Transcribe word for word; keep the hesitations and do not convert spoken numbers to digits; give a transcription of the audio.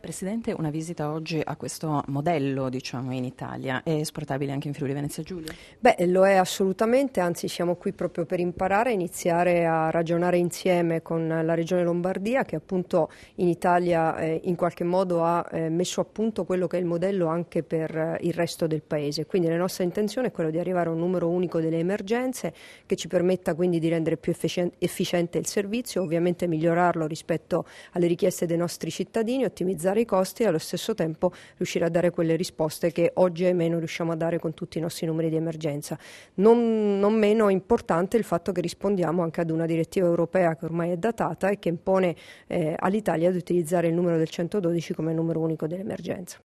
Presidente, una visita oggi a questo modello, diciamo, in Italia è esportabile anche in Friuli Venezia Giulia? Beh, lo è assolutamente, anzi siamo qui proprio per imparare, iniziare a ragionare insieme con la Regione Lombardia, che appunto in Italia eh, in qualche modo ha eh, messo a punto quello che è il modello anche per eh, il resto del Paese. Quindi la nostra intenzione è quella di arrivare a un numero unico delle emergenze che ci permetta quindi di rendere più efficien- efficiente il servizio, ovviamente migliorarlo rispetto alle richieste dei nostri cittadini, ottimizzare i costi e allo stesso tempo riuscire a dare quelle risposte che oggi ahimè non riusciamo a dare con tutti i nostri numeri di emergenza. Non, non meno importante il fatto che rispondiamo anche ad una direttiva europea che ormai è datata e che impone eh, all'Italia di utilizzare il numero del centododici come numero unico dell'emergenza.